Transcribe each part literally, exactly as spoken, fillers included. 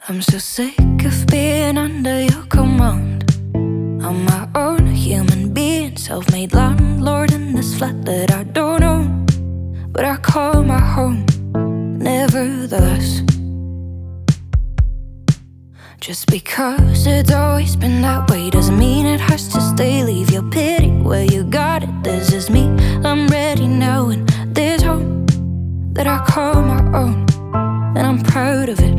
I'm so sick of being under your command. I'm my own human being, self-made landlord in this flat that I don't own, but I call my home, nevertheless. Just because it's always been that way doesn't mean it has to stay. Leave your pity where you got it. This is me, I'm ready now, and this home that I call my own, and I'm proud of it.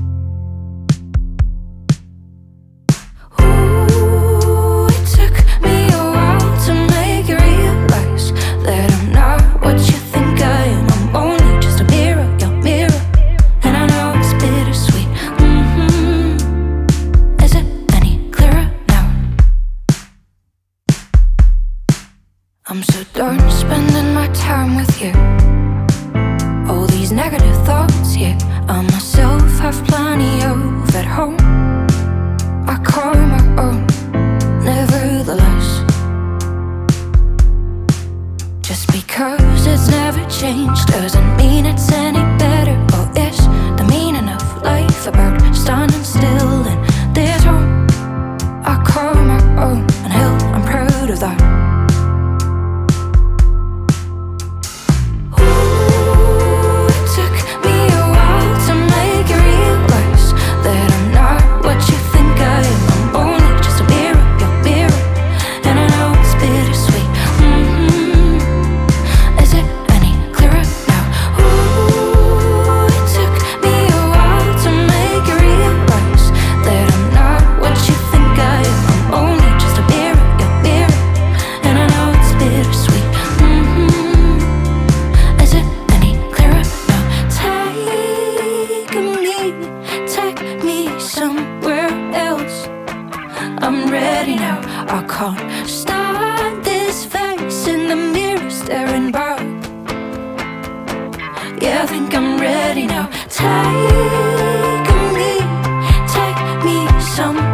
Ooh, it took me a while to make you realize that I'm not what you think I am. I'm only just a mirror, your mirror, and I know it's bittersweet. Mm-hmm. Is it any clearer now? I'm so done spending my time with you. All these negative thoughts, yeah, I myself have plenty of at home. I call my own, nevertheless. Just because it's never changed doesn't mean it's any better. Or is the meaning of life about standing still in this home I call my own? And hell, I'm proud of that. I'm ready now, I can't stand this face in the mirror staring back. Yeah, I think I'm ready now. Take me, take me somewhere.